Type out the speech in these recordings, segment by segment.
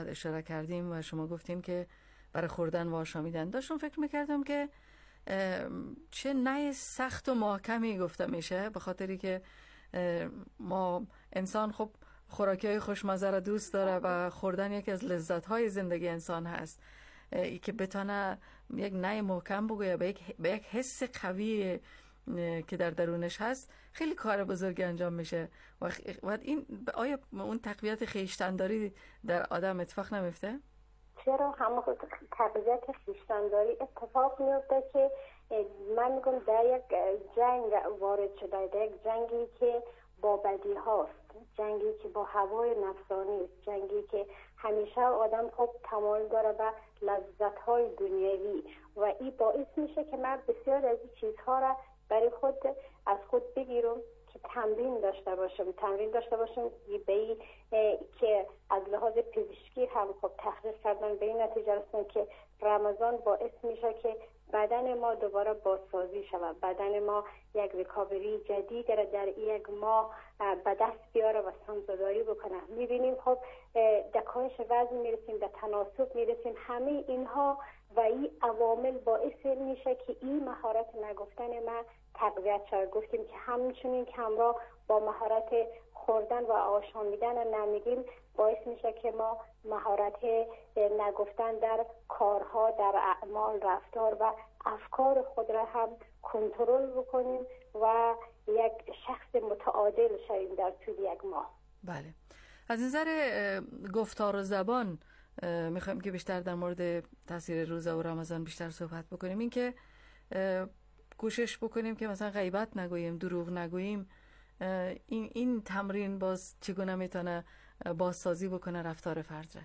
اشاره کردیم و شما گفتیم که برای خوردن و آشامیدن. داشتم فکر میکردم که چه نه سخت و محکمی گفته میشه، به خاطری که ما انسان خب خوراکی‌های خوشمزه را دوست داره و خوردن یکی از لذت‌های زندگی انسان هست. ای که بتونه یک نه محکم بگویه به یک حس قوی که در درونش هست، خیلی کار بزرگی انجام میشه. و این آیا اون تقویت خویشتن‌داری در آدم اتفاق نمیفته؟ چرا همون تقویت خویشتن‌داری اتفاق میفته که من میگم در یک جنگ وارد شده، در یک جنگی که با بدی هاست، جنگی که با هوای نفسانی است، جنگی که همیشه آدم خب تمایل داره به لذت های دنیوی و این باعث میشه که من بسیار از این چیزها را برای خود از خود بگیرم که تمرین داشته باشم به که از لحاظ پزشکی هم خب تحقیق کردن به این نتیجه رسیدن که رمضان باعث میشه که بدن ما دوباره بازسازی شود، بدن ما یک ریکاوری جدید را در یک ماه به دست بیاره و سمزداری بکنه. میبینیم خب در کاهش وزن میرسیم، در تناسب میرسیم، همه اینها و این عوامل باعث میشه که این مهارت نگفتن ما تقویت شد. گفتیم که همچنین که همراه با مهارت خوردن و آشامیدن نمیگیم باعث میشه که ما مهارت نگفتن در کارها، در اعمال، رفتار و افکار خود را هم کنترل بکنیم و یک شخص متعادل شویم در طول یک ماه. بله، از نظر گفتار و زبان میخوایم که بیشتر در مورد تاثیر روزه و رمضان بیشتر صحبت بکنیم. این که کوشش بکنیم که مثلا غیبت نگوییم، دروغ نگوییم. این تمرین باز چگونه میتونه بازسازی بکنه رفتار فرد را؟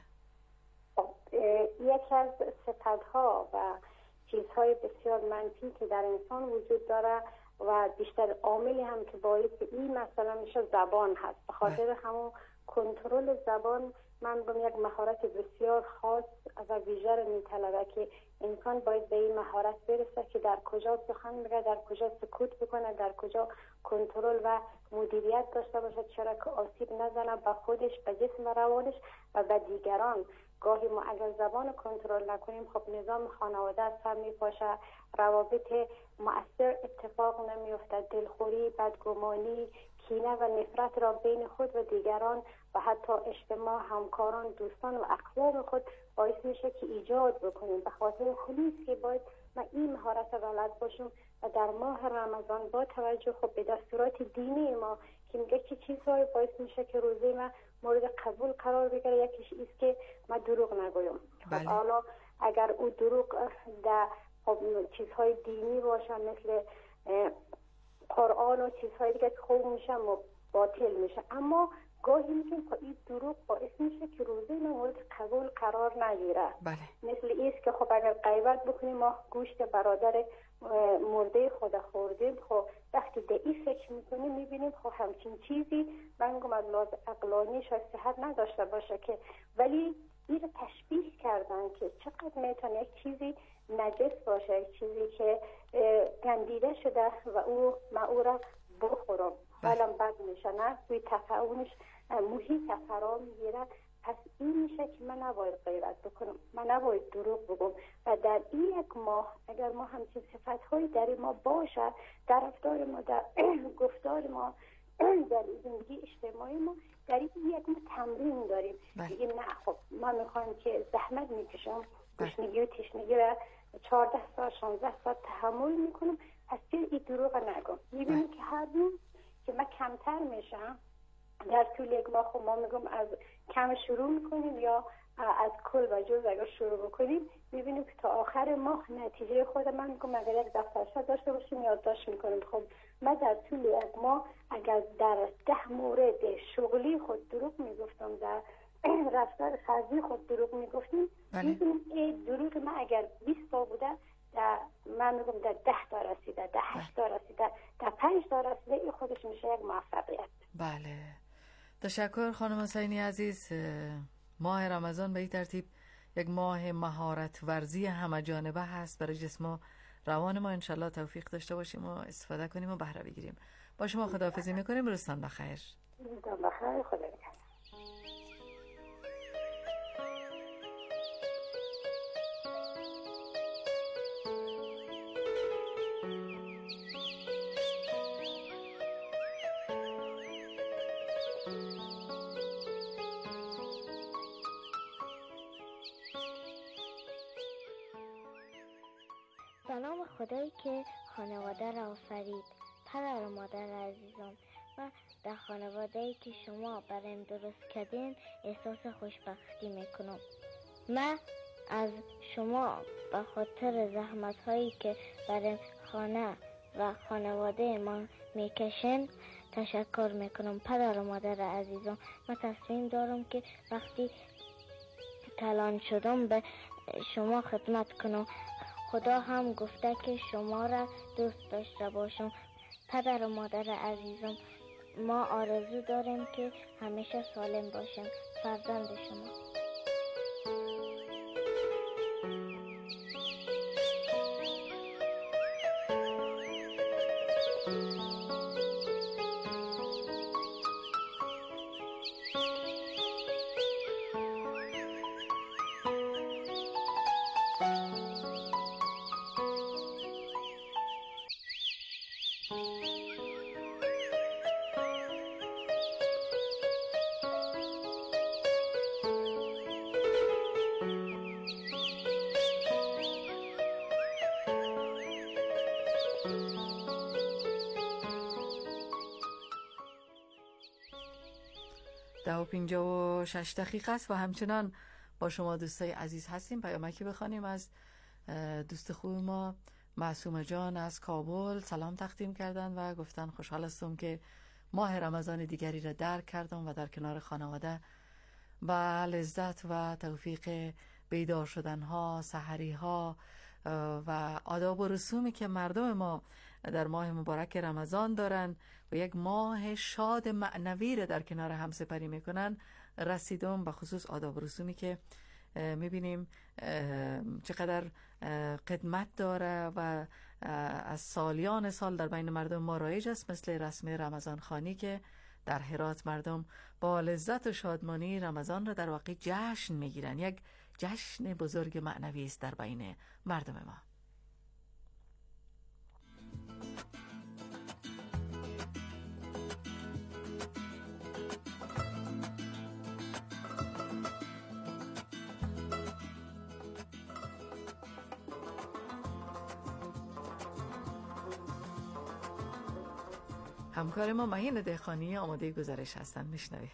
یکی از صفتها و چیزهای بسیار منفی که در انسان وجود داره و بیشتر عاملی هم که باعث این مثلا میشه زبان هست. به خاطر همون کنترل زبان من میگم یک مهارت بسیار خاص و ویژه رو میطلبه که انسان باید به این مهارت برسه که در کجا سخن بگه، در کجا سکوت بکنه، در کجا کنترل و مدیریت داشته باشه، چرا که آسیب نزنه به خودش، به جسم و روانش و به دیگران. گاهی ما اگر زبان کنترل نکنیم خب نظام خانواده از هم میپاشه، روابط مؤثر اتفاق نمیفته، دلخوری، بدگمانی، کینه و نفرت را بین خود و دیگران و حتی اجتماع، همکاران، دوستان و اقوام خود باعث میشه که ایجاد بکنیم. به خاطر خلیص که باید ما این مهارت را بلد باشیم و در ماه رمضان با توجه خب به دستورات دینی ما که میگه چه چیزهایی باعث میشه که روزه ما مورد قبول قرار بگیره، یکیش است که ما دروغ نگویم. بله. خب حالا اگر او دروغ در خب چیزهای دینی باشه مثل قرآن و چیزهای دیگه خوب میشه و باطل میشه، اما گاهی میگیم خب این دروغ باعث میشه که روزه ما مورد قبول قرار نگیره. بله. مثل ایست که خب اگر غیبت بکنیم ما گوشت برادر مرده خود خوردیم، خب وقتی در این فکر میکنیم میبینیم خب همچین چیزی من میگم از لحاظ عقلانی شاید صحت نداشته باشه که، ولی این رو تشبیه کردن که چقدر میتونه یک چیزی نجس باشه، یک چیزی که گندیده شده و او را بخورم حالا بد میشه، نه توی تفاعلش محیط فرا میگیره. پس این میشه که من نباید غیبت بکنم، من نباید دروغ بگم و در این یک ماه اگر ما همچین صفت‌هایی در ما باشه، در رفتار ما، در گفتار ما، در زندگی اجتماعی ما، در این یک ما تمرین داریم. بگیم نه خب من میخوام که زحمت میکشم، گشنگی و تشنگی و 14 ساعت 16 ساعت تحمل میکنم، پس این دروغ نگم. میبینیم که هر روز که من کمتر میشم در طول یک ماه، خب ما میگم از کم شروع میکنیم یا از کل و جز اگر شروع بکنیم میبینیم که تا آخر ماه نتیجه خود من میگم اگر یک دفترچه داشته باشیم یادداشت میکنیم. خب من در طول یک ماه اگر در 10 مورد شغلی خود دروغ میگفتم، در رفتار خرجی خود دروغ میگفتیم، میبینیم این دروغ من اگر 20 تا بوده من میگم در 10 تا رسیده، در 8 تا رسیده، در 5 تا رسیده، این خودش میشه یک موفقیت. بله، تشکر خانم حسینی عزیز. ماه رمضان به این ترتیب یک ماه مهارت ورزی همه جانبه هست برای جسم و روان ما. انشالله توفیق داشته باشیم و استفاده کنیم و بهره بگیریم. با شما خداحافظی میکنیم. روزتان بخیر. روزتان بخیر. خدا نگهدار. به نام خدایی که خانواده را آفرید. پدر و مادر عزیزم، من در خانواده‌ای که شما برایم درست کردین احساس خوشبختی میکنم. من از شما به خاطر زحمت‌هایی که برای خانه و خانواده ما میکشن تشکر میکنم. پدر و مادر عزیزم، من تصمیم دارم که وقتی کلان شدم به شما خدمت کنم. خدا هم گفته که شما را دوست داشته باشم. پدر و مادر عزیزم، ما آرزو داریم که همیشه سالم باشیم. فرزند شما. ده و 56 دقیقه است و همچنان با شما دوستای عزیز هستیم. پیامکی بخوانیم از دوست خوب ما معصومه جان از کابل. سلام تقدیم کردن و گفتن خوشحال هستم که ماه رمضان دیگری را درک کردم و در کنار خانواده و لذت و توفیق بیدار شدن ها، سحری ها و آداب و رسومی که مردم ما در ماه مبارک رمضان دارن و یک ماه شاد معنوی را در کنار هم سپری میکنن رسیدم. به خصوص آداب و رسومی که میبینیم چقدر قدمت داره و از سالیان سال در بین مردم ما رایج است، مثل رسم رمضان خوانی که در هرات مردم با لذت و شادمانی رمضان را در واقع جشن میگیرن. یک جشن بزرگ معنوی است در بین مردم ما. همکار ما مهین دهخانی آماده گزارش هستن، میشنویم.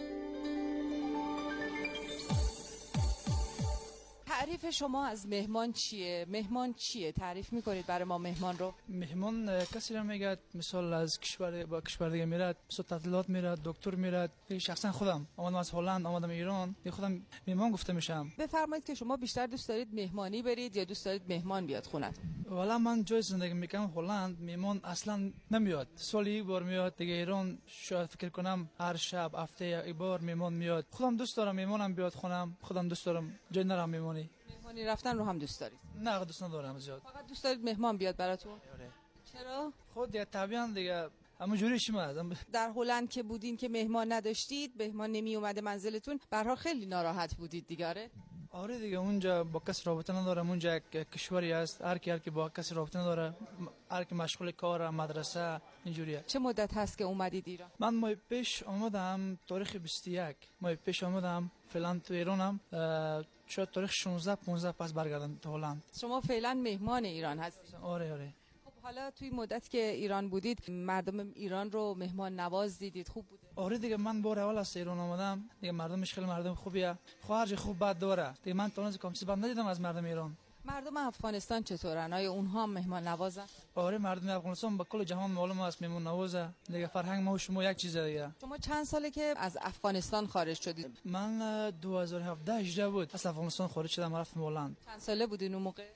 تعریف شما از مهمان چیه؟ مهمان چیه؟ تعریف میکنید برای ما مهمان رو؟ مهمان کسی را میگه مثال از کشور با کشور دیگه میرد، مثلا تعطیلات میرد، دکتر میرد. شخصا خودم آمدم از هلند، آمدم ایران، خودم مهمان گفته میشم. بفرمایید که شما بیشتر دوست دارید مهمانی برید یا دوست دارید مهمان بیاد خونه؟ والا من جای زندگی میکنم هلند، مهمان اصلا نمیاد. سالی یک بار میاد. دیگه ایران شاید فکر کنم هر شب هفته یک بار مهمان میاد. خودم دوست دارم مهمانم بیاد خونم. خودم دوست دارم جای نرم مهمانی رفتن رو هم دوست دارید؟ نه دوست ندارم زیاد. فقط دوست دارید مهمان بیاد براتون؟ آره. چرا؟ خود دیگه طبیعا دیگه اما جوری شما در هلند که بودین که مهمان نداشتید، مهمان نمی اومده منزلتون، به هر حال خیلی ناراحت بودید دیگه؟ آره دیگه اونجا با کس رابطه ندارم. اونجا یک کشوری است، هر کی با کس رابطه نداره، هر کی مشغول کار، مدرسه، اینجوریه. چه مدت هست که اومدید ایران؟ من ماه پیش آمدم تاریخ 21 ماه پیش آمدم. فعلا تو ایرانم. شاید تاریخ 16 15 پس برگردم تو هلند. شما فعلا مهمان ایران هستید؟ آره. خب حالا توی مدت که ایران بودید مردم ایران رو مهمان نواز دیدید، خوب بوده؟ آره دیگه من بار اول از ایران آمدم دیگه، مردمش خیلی مردم خوبیه. خارج خوب بد داره دیگه. من تا الان کامسی بد ندیدم از مردم ایران. مردم افغانستان چطورن؟ آیا اونها هم مهمان نوازن؟ آره مردم افغانستان با کل جهان معلوم است مهمان نوازه دیگه. فرهنگ ما و شما یک چیزه دیگه. شما چند ساله که از افغانستان خارج شدید؟ من 2017 18 بود از افغانستان خارج شدم، رفتم هلند. چند ساله بودین اون موقع؟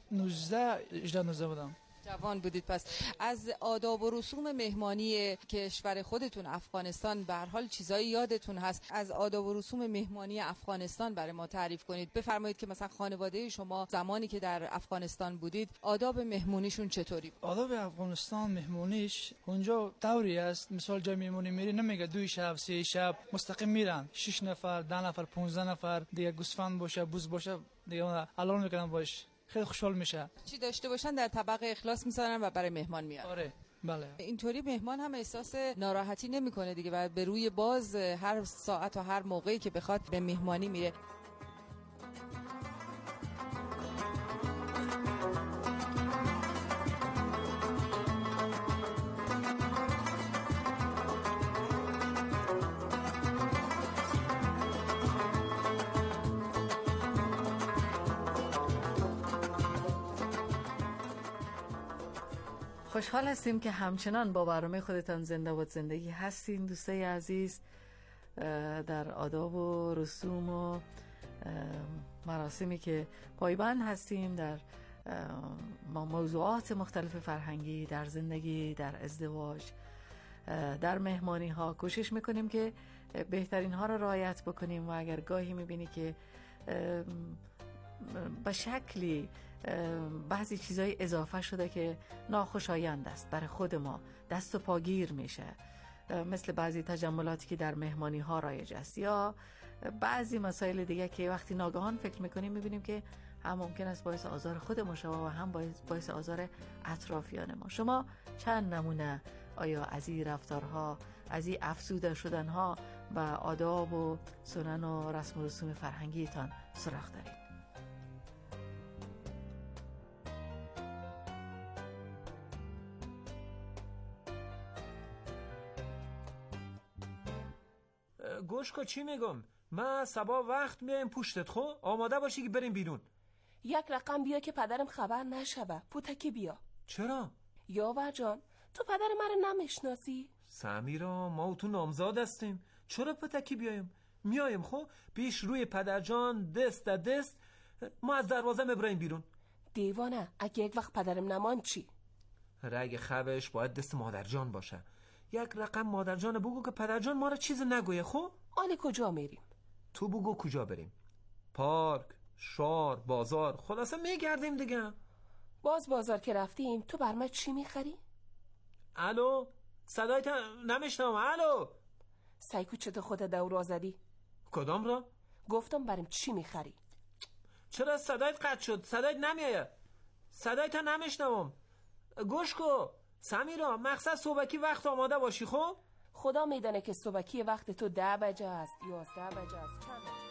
19 بودم. جوان بودید. پس از آداب و رسوم مهمانی کشور خودتون افغانستان به هر حال چیزایی یادتون هست. از آداب و رسوم مهمانی افغانستان برای ما تعریف کنید. بفرمایید که مثلا خانواده شما زمانی که در افغانستان بودید آداب مهمونیشون چطوری بود؟ آداب افغانستان مهمونیش اونجا طوری است. مثال جای مهمونی میری نمیگه 2 شب 3 شب مستقیم میرن، 6 نفر 10 نفر 15 نفر دیگه، گوسفند باشه بوز باشه دیگه حلال میکنن باش. خیلی خوشحال میشه. چی داشته باشن در طبق اخلاص میذارن و برای مهمان میارن. آره بله. اینطوری مهمان هم احساس ناراحتی نمیکنه دیگه و به روی باز هر ساعت و هر موقعی که بخواد به مهمانی میره. خوشحال هستیم که همچنان با برنامه خودتان زنده باد زندگی هستین دوستای عزیز. در آداب و رسوم و مراسمی که پایبند هستیم، در موضوعات مختلف فرهنگی، در زندگی، در ازدواج، در مهمانی ها کوشش میکنیم که بهترین ها را رعایت بکنیم و اگر گاهی میبینی که به شکلی بعضی چیزای اضافه شده که ناخوشایند است برای خود ما، دست و پاگیر میشه، مثل بعضی تجملاتی که در مهمانی ها رایج است یا بعضی مسائل دیگه که وقتی ناگهان فکر میکنیم میبینیم که هم ممکن است باعث آزار خود ما شود و هم باعث آزار اطرافیان ما. شما چند نمونه آیا از این رفتارها، از این افزوده شدنها به آداب و سنن و رسم و رسوم فرهنگیتان سراغ دارید؟ گوشکو چی میگم؟ من صبح وقت میایم پشتت، خو آماده باشی که بریم بیرون. یک رقم بیا که پدرم خبر نشوه. پوتکی بیا. چرا؟ یاور جان، تو پدر من نمیشناسی؟ سمیرا، ما و تو نامزاد هستیم، چرا پوتکی بیایم؟ میایم خو پیش روی پدر جان دست در دست ما از دروازه میبریم بیرون. دیوانه، اگه یک وقت پدرم نمان چی؟ رگ خوش باید دست مادر جان باشه. یک رقم مادر جان بگو که پدر جان ما را چیز نگویه. خو آلی کجا میریم؟ تو بگو کجا بریم. پارک، شار، بازار، خلاصه میگردیم دیگه. بازار که رفتیم تو بر من چی میخری؟ الو، صدایت نمیشنم. الو، سایکو چطور خود دورا زدی؟ کدام را؟ گفتم بریم چی میخری؟ چرا صدایت قطع شد؟ صدایت نمیایه. صدایت نمیشنم. گوش کو سمیرا، مقصد صبحکی وقت آماده باشی. خب خدا میدانه که صبحکی وقت تو 10 بجه است 11 بجه است. چند بجه؟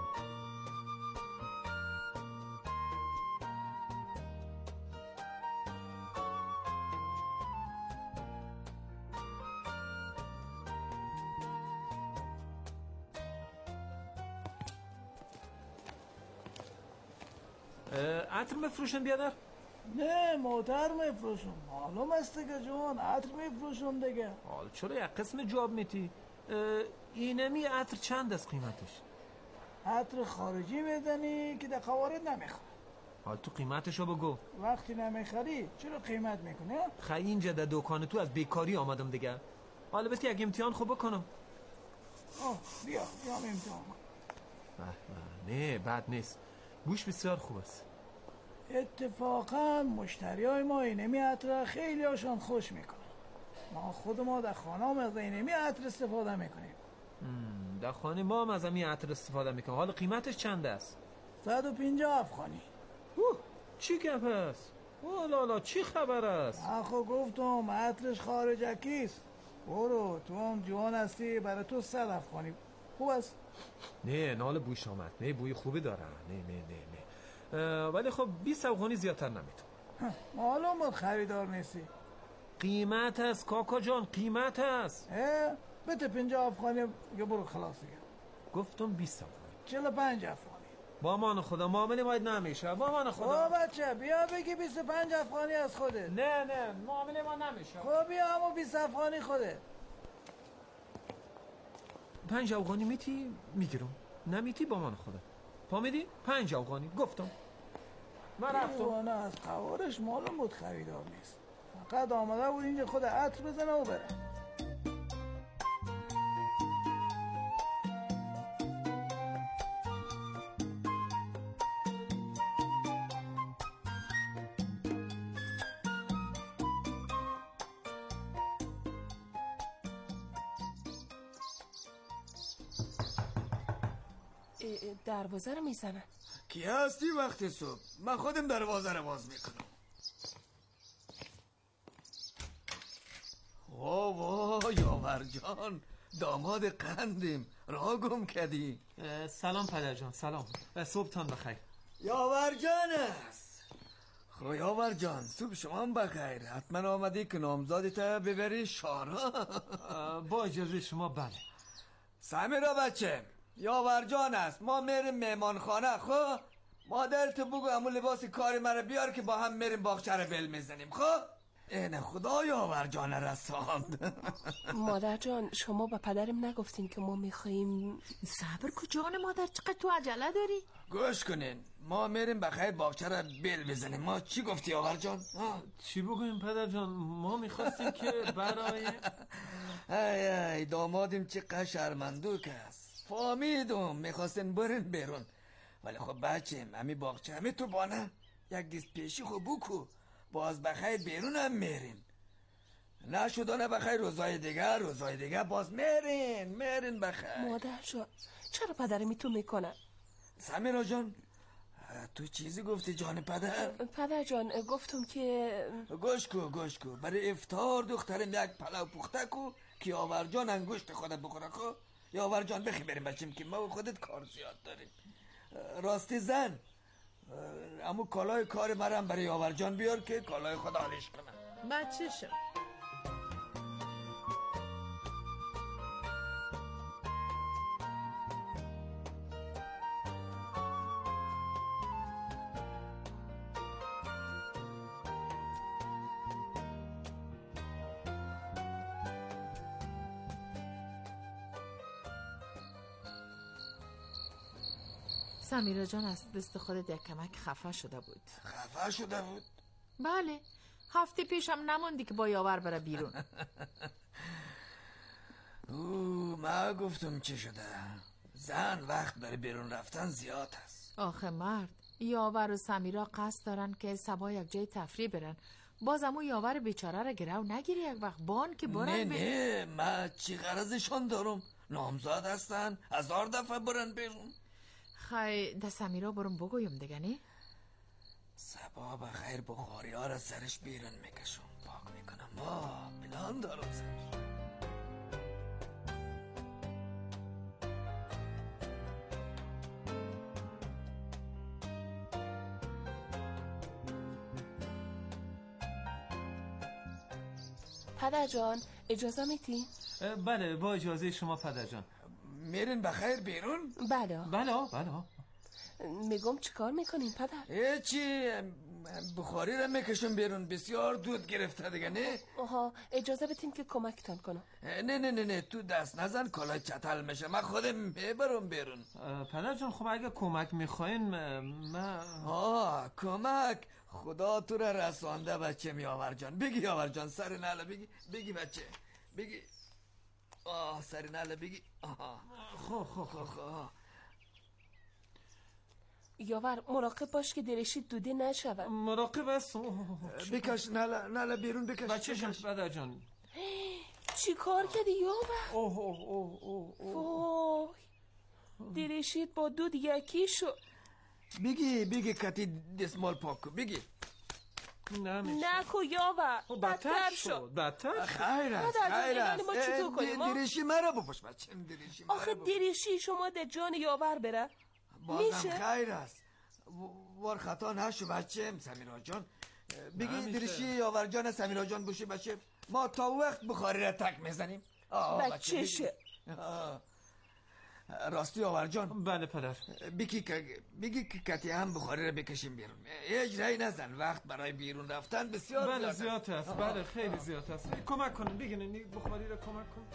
عطر مفروشم بیادر؟ نه موتر میفروشم. معلوم است دیگه جوان، عطر میفروشم دیگه. حال چرا یک قسم جواب میتی؟ اینمی عطر چند است قیمتش؟ عطر خارجی میدنی که در قوارد نمیخوره. حال تو قیمتشو بگو. وقتی نمیخری چرا قیمت میکنه؟ خیلی اینجا در دکان تو از بیکاری آمدم دیگه. حالا بس یک امتحان خوب بکنم. بیا امتحان کن. نه بد نیست، بوش بسیار خوب است. اتفاقا مشتریای ما اینمی عطر خیلی هاشون خوش میکنن. ما خود ما در خانه هم از اینمی عطر استفاده میکنیم. در خانه ما هم از اینمی عطر استفاده میکنیم. حالا قیمتش چند است؟ 150 افغانی. چی گپ است؟ لالا چی خبر است؟ آخو گفتم عطرش خارجکیست. برو تو هم جوان هستی، برای تو 100 افغانی خوب است؟ نه نال بویش آمد. نه بوی خوبی داره. نه ولی خب 20 افغانی زیادتر نمیتون. معلوم بود خریدار نیستی. قیمت است کاکا جان، قیمت است. بده 50 افغانی یا برو خلاص دیگه. گفتم 20 افغانی. 45 افغانی. با مان خدا معامله باید نمیشه. با مان خدا. بچه بیا بگی 25 افغانی از خوده. نه معامله ما نمیشه. خب بیا همون 20 افغانی خوده. 5 افغانی میتی میگیرم، نمیتی با مان خدا. فهمیدی؟ 5 افغانی گفتم. من رفتم. از قوارش معلوم بود خریدار نیست. فقط آمده بود اینجا خود عطر بزنه و بره. دروازه رو میزنن. کی هستی وقت صبح؟ من خودم دروازه رو باز میکنم. وای یاور جان، داماد قندیم، راه گم کردی. سلام پدر جان، سلام. صبحتان بخیر. یاور جان است. خو یاور جان، صبح شما هم بخیر. حتما آمدی که نامزادت ببری شارا. با اجازه شما بله. سمیرا بچه، یاور جان است، ما میریم مهمان خانه. خب مادرت بگو همون لباس کاری مرا بیار که با هم میریم باغچه رو بل میزنیم. خب این خدا یاور جان رساند. مادر جان شما به پدرم نگفتین که ما میخواییم؟ صبر کو جان مادر، چقدر تو عجله داری؟ گوش کنین، ما میریم بخیر باغچه را بیل بزنیم. ما چی گفتی یاور جان؟ چی بگویم پدر جان؟ ما میخواستیم که برای ای دامادیم چقدر شرمندوک است. فهمیدم میخواستین برین بیرون، ولی خب بچیم امی باغچه همی تو بانه یک دیست پیشی خوب بکو، باز بخیر بیرون هم میرین. نشدانه بخیر روزای دیگه باز میرین بخیر. مادر جان چرا پدرمی تو میکنه؟ سمیرا جان تو چیزی گفتی جان پدر؟ پدر جان گفتم که گوش کو برای افطار دخترم یک پلو پخته کو که یاور جان انگشت خودت بخوره. خو یاور جان بخی بریم بچیم که ما و خودت کار زیاد داریم. راستی زن امو کالای کار مرم برای یاور جان بیار که کالای خدا حالش کنه. بچه‌شم سمیرا جان از دست خودت یک کمک خفه شده بود. خفه شده بود؟ بله، هفته پیشم نموندی که با یاور بره بیرون. ما گفتم چه شده؟ زن وقت برای بیرون رفتن زیاد است. آخه مرد، یاور و سمیرا قصد دارن که صبح یک جای تفریح برن، باز امو یاور بیچاره را گرو نگیری یک وقت بان که برن. نه من چی غرضشان دارم؟ نامزاد هستن، 1000 دفعه برن بیرون. خی ده سمیرا برم بگویم دیگه نه؟ صبح بخیر بخاری ها را سرش بیرون میکشم، پاک میکنم. ما پلان دارم سرش. پدر جان اجازه میتی؟ بله با اجازه شما پدر جان. میرین بخیر بیرون؟ بله. میگم چیکار میکنین پدر؟ هیچی، بخاری را میکشم بیرون، بسیار دود گرفته دیگه. نه آها اجازه بتین که کمکتان کنم. نه تو دست نزن، کالای چتل میشه، من خودم میبرم بیرون. پدر جان خب اگه کمک میخواین من کمک خدا تو را رسانده بچه یاور جان. بگی یاور جان سر ناله بگی بچه بگی. سر ناله بگی. خب یاور مراقب باش که درشید دوده نشود. مراقب است. بکش ناله بیرون بکش. بچه جان پدر جان چی کار کردی یاور؟ وای درشید با دود یکی شد. بگی کتی دستمال پاکو بگی. نکو یاور بدتر شد. خیر است ما چطور کنیم؟ درشی مرا بپوش بچه. آخه درشی شما در جان یاور بره بازم خیر است. وار خطا نشو بچه سمیرا جان. بگی درشی یاور جان سمیرا جان بوشی بچه. ما تا وقت بخاری را تک میزنیم. بچهشه. راستی یاور جان. بله پدر. بگی که کتی هم بخاری را بکشیم بیرون. هیچ رای نزن، وقت برای بیرون رفتن بسیار زیاد است. بله خیلی زیاد است. کمک کنیم بگین بخاری را کمک کن.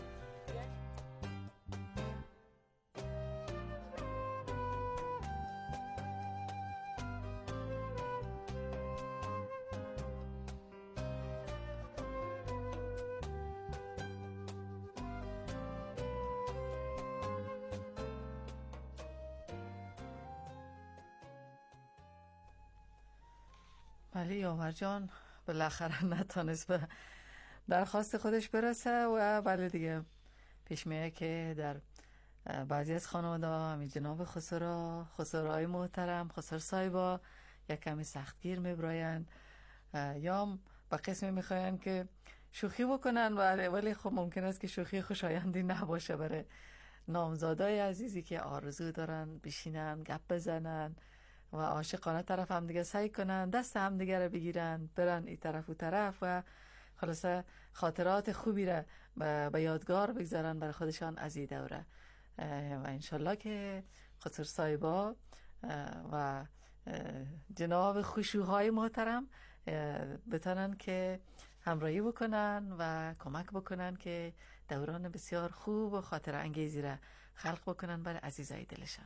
ولی یاور جان بالاخره نتانست به درخواست خودش برسه و بله دیگه پیش میاد که در بعضی از خانواده همین جناب خسرای محترم خسر صاحبا یک کمی سختگیر میبرایند یا به قسمی میخواین که شوخی بکنن ولی خب ممکن است که شوخی خوشایندی نباشه برای نامزادای عزیزی که آرزو دارن بشینن گپ بزنن و عاشقانه طرف هم دیگه سعی کنن دست هم دیگه رو بگیرن برن این طرف و طرف و خلاصه خاطرات خوبی رو به یادگار بگذارن برای خودشان از این دوره و انشالله که خسر صاحبا و جناب خشوهای محترم بتانن که همراهی بکنن و کمک بکنن که دوران بسیار خوب و خاطر انگیزی را خلق بکنن برای عزیزای دلشان.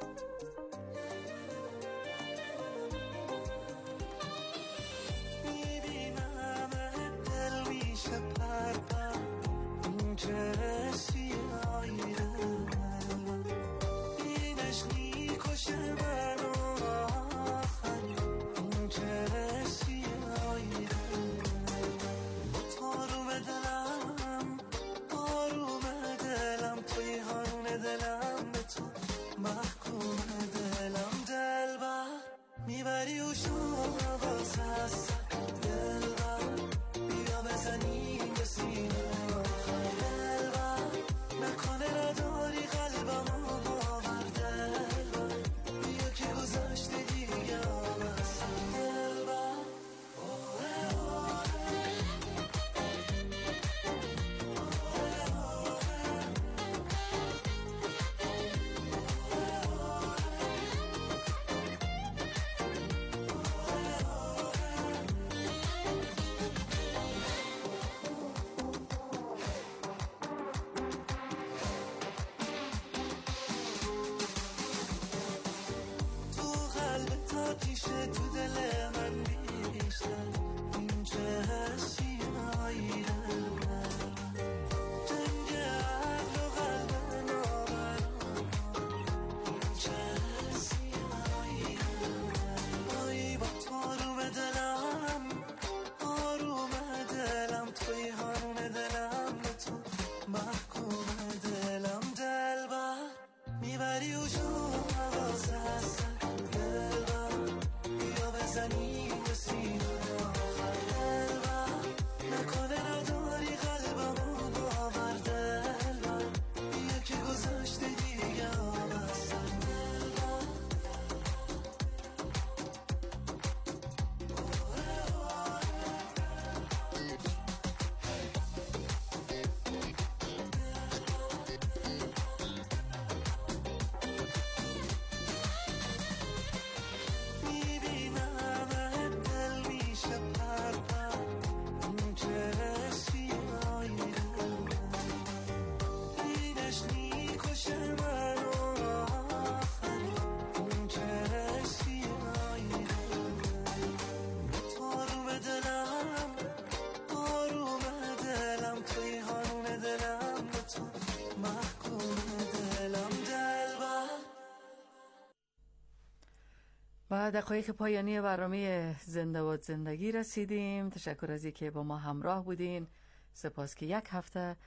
و دقایق پایانی برنامه زنده باد زندگی رسیدیم. تشکر از اینکه با ما همراه بودین. سپاس که یک هفته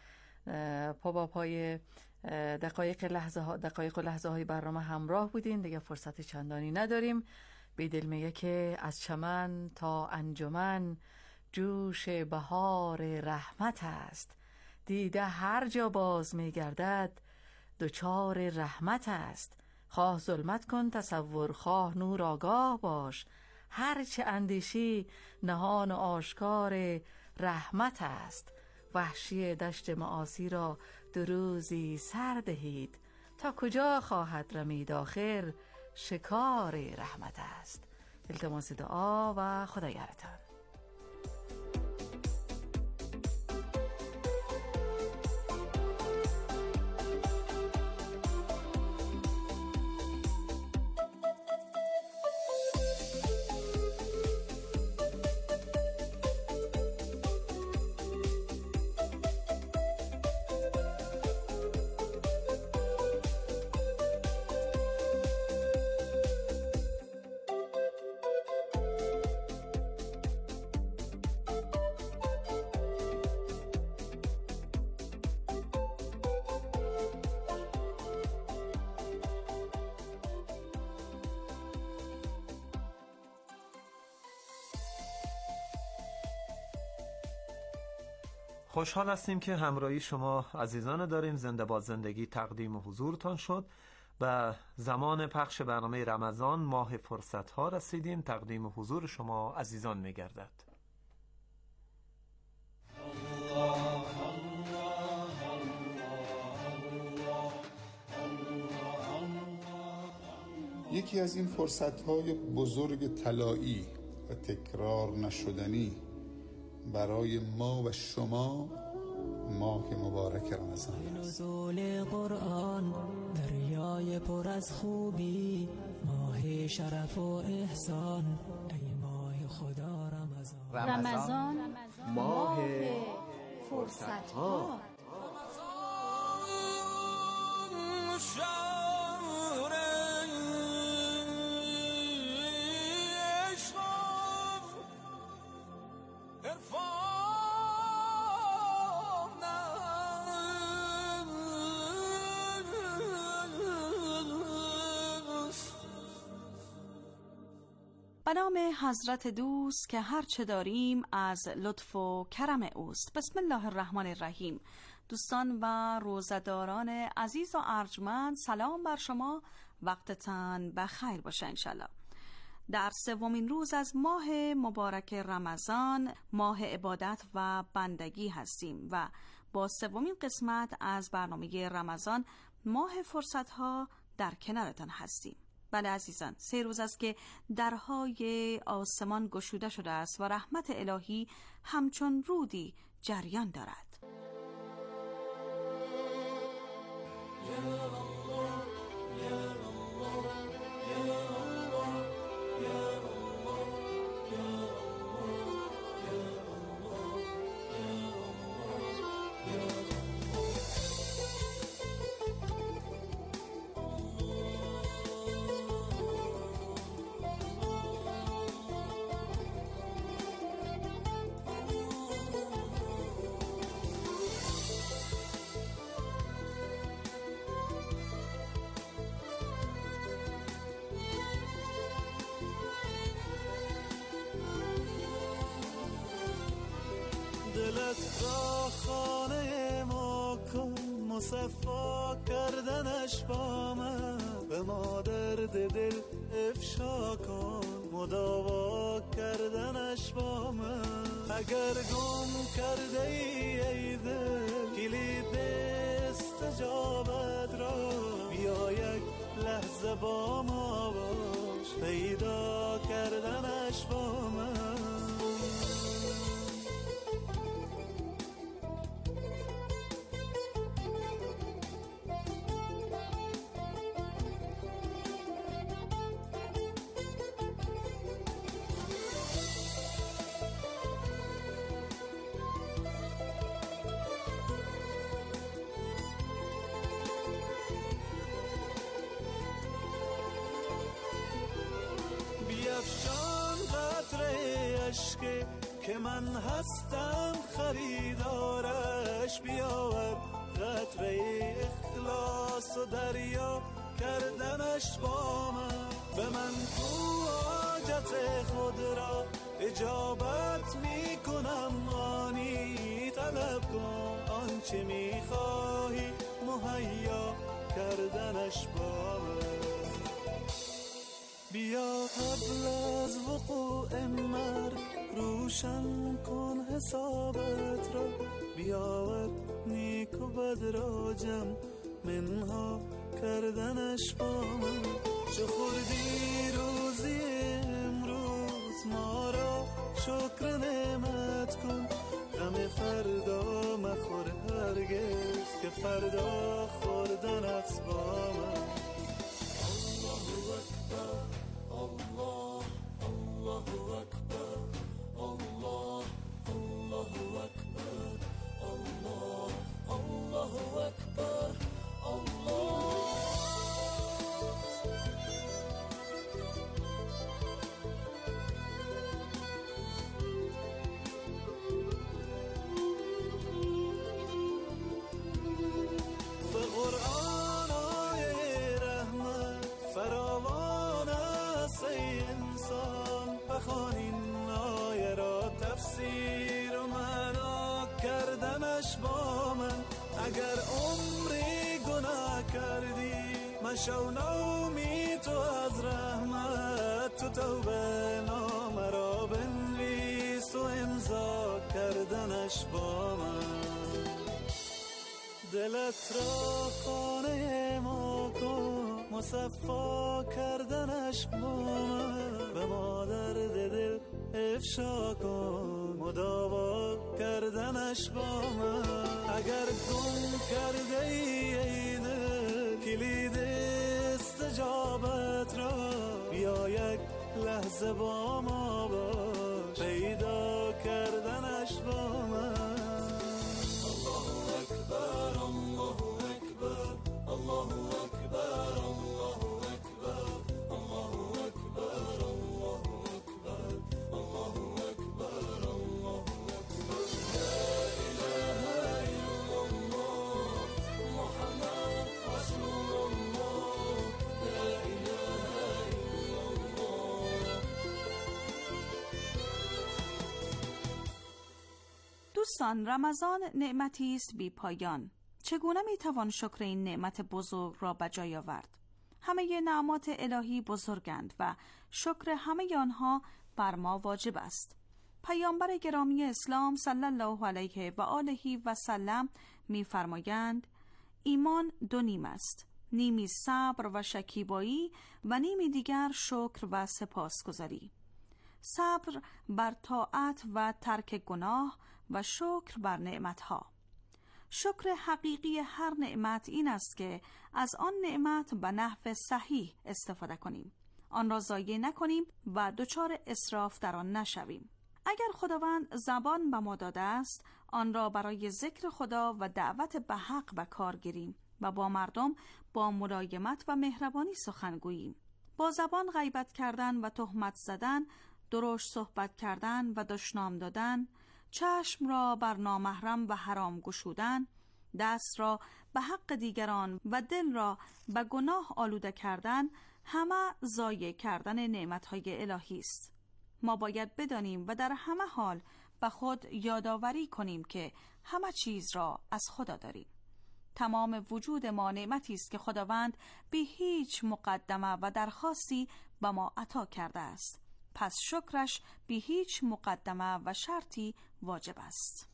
پا با پای دقایق و لحظه های برنامه همراه بودین. دیگه فرصت چندانی نداریم. بیدل میگه که از چمن تا انجمن جوش بهار رحمت است، دیده هر جا باز میگردد دوچار رحمت است. خواه ظلمت کن تصور، خواه نور آگاه باش، هرچه اندیشی نهان و آشکار رحمت است. وحشی دشت معاصی را دو روزی سر دهید، تا کجا خواهد رمید آخر شکار رحمت است. التماس دعا و خدا یارتان. خوشحال هستیم که همراهی شما عزیزان داریم. زنده باد زندگی تقدیم حضورتان شد. و زمان پخش برنامه رمضان ماه فرصت ها رسیدیم. تقدیم حضور شما عزیزان می‌گردد. یکی از این فرصت های بزرگ طلایی و تکرار نشدنی برای ما و شما ماه مبارک رمضان است. نزول قرآن دریای پر از خوبی، ماه شرف و احسان، ای ماه خدا رمضان ماه فرصت ها. به نام حضرت دوست که هر چه داریم از لطف و کرم اوست. بسم الله الرحمن الرحیم. دوستان و روزداران عزیز و ارجمند، سلام بر شما، وقتتان بخیر باشه انشالله. در سومین روز از ماه مبارک رمضان، ماه عبادت و بندگی هستیم و با سومین قسمت از برنامه رمضان ماه فرصت‌ها در کنارتان هستیم. بله عزیزان، 3 روز است که درهای آسمان گشوده شده است و رحمت الهی همچون رودی جریان دارد. دلت را خانه ما کن، مصفا کردنش با من، به ما درد دل افشا کن، مداوا کردنش با من. اگر گم کرده ای دل کلید استجابت را، بیا یک لحظه با ما باش، پیدا کردنش با من. بیفشان قطره عشق که من هستم خریدارش، بیاور قطره اخلاص و دریا کردنش با من. به من تو حاجت خود را اجابت می کنم، آنی طلب کن آنچه می خواهی مهیا کردنش با من. بیا قبل از وقوع مرگ روشن کن حسابت را، بیاور نیک و بد را جمع منها کردنش با من. چه خوردی روزی امروز ما را شکر نعمت کن، غم فردا مخور هرگز که فردا خوردن است با من. الله اکبر، الله الله اکبر، الله الله اکبر، الله الله اکبر، الله. به قرآن آیه رحمت فراوان است ای انسان، بخوان این آیه را تفسیر و معنا کردنش با من. اگر عمری گناه کردی مشو نومی تو از رحمت، تو توبه نامه را بنویس و امضا کردنش با من. دلت را خانه ما کن، مصفا کردنش با من، به ما درد دل افشا کن، مداوا کردنش با من. اگر گم کرده ای دل کلید استجابت را، بیا یک لحظه با ما باش پیدا کردنش با من. الله اکبر الله اکبر الله اکبر الله اکبر الله اکبر الله اکبر الله اکبر الله اکبر. لا اله الا الله محمد رسول الله. لا اله الا الله. دوستان، رمضان نعمتی است بی پایان. چگونه میتوان شکر این نعمت بزرگ را به جای آورد؟ همه نعمات الهی بزرگند و شکر همه آنها بر ما واجب است. پیامبر گرامی اسلام صلی الله علیه و آله و سلم می‌فرمایند ایمان دو نیم است، نیمی صبر و شکیبایی و نیمی دیگر شکر و سپاسگزاری. صبر بر طاعت و ترک گناه و شکر بر نعمتها. شکر حقیقی هر نعمت این است که از آن نعمت به نحو صحیح استفاده کنیم، آن را ضایع نکنیم و دچار اسراف در آن نشویم. اگر خداوند زبان به ما داده است، آن را برای ذکر خدا و دعوت به حق به کار گیریم و با مردم با ملایمت و مهربانی سخن گوییم. با زبان غیبت کردن و تهمت زدن، درشت صحبت کردن و دشنام دادن، چشم را بر نامحرم و حرام گشودن، دست را به حق دیگران و دل را به گناه آلوده کردن، همه ضایع کردن نعمتهای الهی است. ما باید بدانیم و در همه حال به خود یادآوری کنیم که همه چیز را از خدا داریم. تمام وجود ما نعمتی است که خداوند بی هیچ مقدمه و درخواستی به ما عطا کرده است. پس شکرش بی هیچ مقدمه و شرطی واجب است.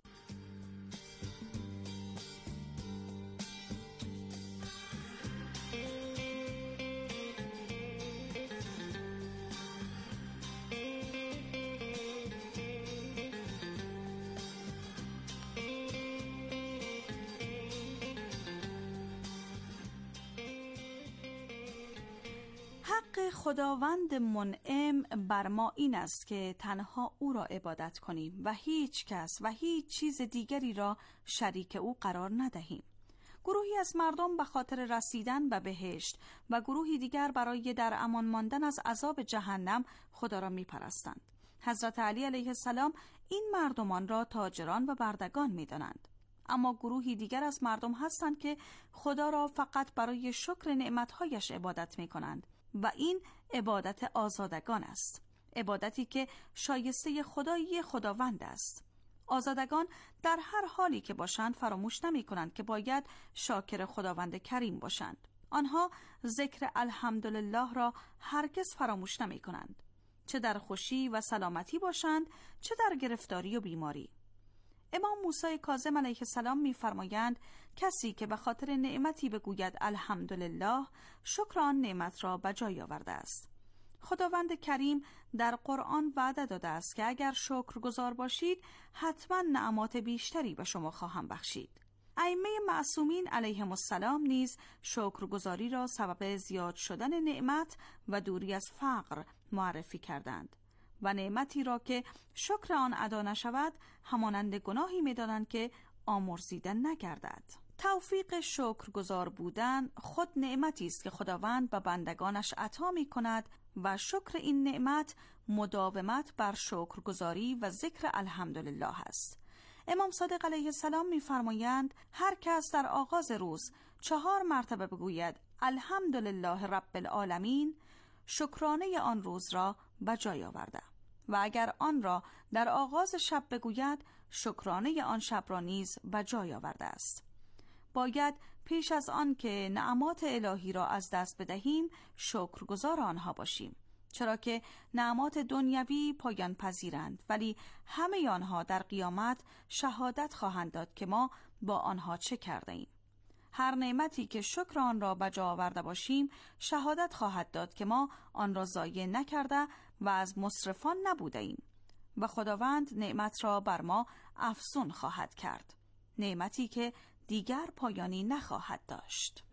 حق خداوند منعم بر ما این است که تنها او را عبادت کنیم و هیچ کس و هیچ چیز دیگری را شریک او قرار ندهیم. گروهی از مردم به خاطر رسیدن به بهشت و گروهی دیگر برای در امان ماندن از عذاب جهنم خدا را می‌پرستند. حضرت علی علیه السلام این مردمان را تاجران و بردگان می‌دانند. اما گروهی دیگر از مردم هستند که خدا را فقط برای شکر نعمت‌هایش عبادت می‌کنند و این عبادت آزادگان است، عبادتی که شایسته خدایی خداوند است. آزادگان در هر حالی که باشند فراموش نمی کنند که باید شاکر خداوند کریم باشند. آنها ذکر الحمدلله را هرگز فراموش نمی کنند، چه در خوشی و سلامتی باشند، چه در گرفتاری و بیماری. امام موسی کاظم علیه السلام می‌فرمایند کسی که به خاطر نعمتی بگوید الحمدلله، شکر آن نعمت را به جای آورده است. خداوند کریم در قرآن وعده داده است که اگر شکرگزار باشید حتما نعمات بیشتری به شما خواهم بخشید. ائمه معصومین علیهم السلام نیز شکرگزاری را سبب زیاد شدن نعمت و دوری از فقر معرفی کردند و نعمتی را که شکر آن ادا نشود همانند گناهی می‌دانند که آمرزیده نگردد. توفیق شکرگزار بودن خود نعمتی است که خداوند به بندگانش عطا می‌کند و شکر این نعمت مداومت بر شکرگزاری و ذکر الحمدلله است. امام صادق علیه السلام می‌فرمایند هر کس در آغاز روز 4 مرتبه بگوید الحمدلله رب العالمین، شکرانه آن روز را به جای آورده و اگر آن را در آغاز شب بگوید شکرانه آن شب را نیز به جای آورده است. باید پیش از آن که نعمات الهی را از دست بدهیم شکرگزار آنها باشیم، چرا که نعمات دنیوی پایان پذیرند ولی همه آنها در قیامت شهادت خواهند داد که ما با آنها چه کرده ایم. هر نعمتی که شکر آن را به جا آورده باشیم شهادت خواهد داد که ما آن را ضایع نکرده و از مسرفان نبوده ایم و خداوند نعمت را بر ما افزون خواهد کرد، نعمتی که دیگر پایانی نخواهد داشت.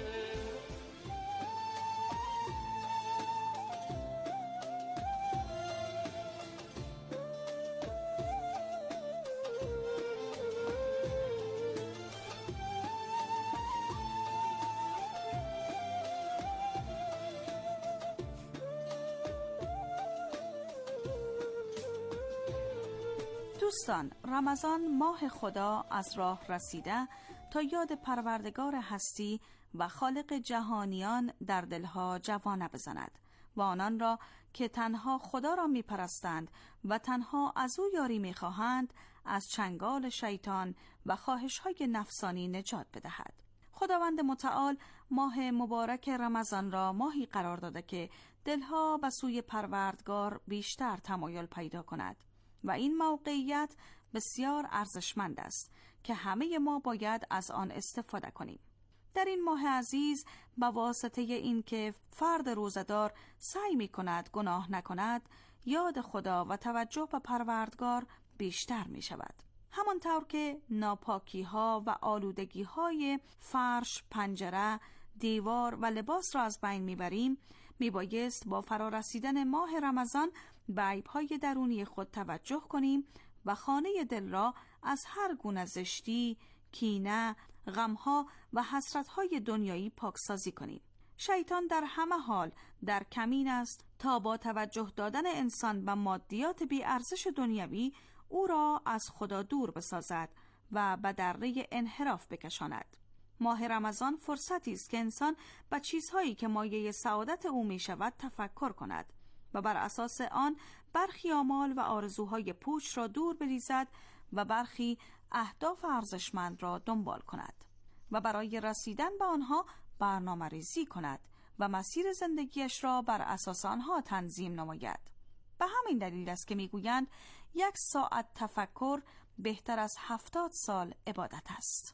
دوستان، رمضان ماه خدا از راه رسیده تا یاد پروردگار هستی و خالق جهانیان در دلها جوانه بزند و آنان را که تنها خدا را می پرستند و تنها از او یاری می خواهند از چنگال شیطان و خواهش‌های نفسانی نجات بدهد. خداوند متعال ماه مبارک رمضان را ماهی قرار داده که دلها به سوی پروردگار بیشتر تمایل پیدا کند و این موقعیت بسیار ارزشمند است که همه ما باید از آن استفاده کنیم. در این ماه عزیز به واسطه این که فرد روزه‌دار سعی می کند گناه نکند، یاد خدا و توجه به پروردگار بیشتر می شود. همانطور که ناپاکی ها و آلودگی های فرش، پنجره، دیوار و لباس را از بین می بریم، می بایست با فرارسیدن ماه رمضان به عیب‌های درونی خود توجه کنیم و خانه دل را از هر گونه زشتی، کینه، غمها و حسرت‌های دنیایی پاکسازی کنیم. شیطان در همه حال در کمین است تا با توجه دادن انسان به مادیات بی ارزش دنیوی او را از خدا دور بسازد و به دره انحراف بکشاند. ماه رمضان فرصتی است که انسان به چیزهایی که مایه سعادت او می شود تفکر کند و بر اساس آن برخی آمال و آرزوهای پوچ را دور بریزد و برخی اهداف ارزشمند را دنبال کند و برای رسیدن به آنها برنامه ریزی کند و مسیر زندگیش را بر اساس آنها تنظیم نماید. به همین دلیل است که میگویند 1 ساعت تفکر بهتر از 70 سال عبادت است.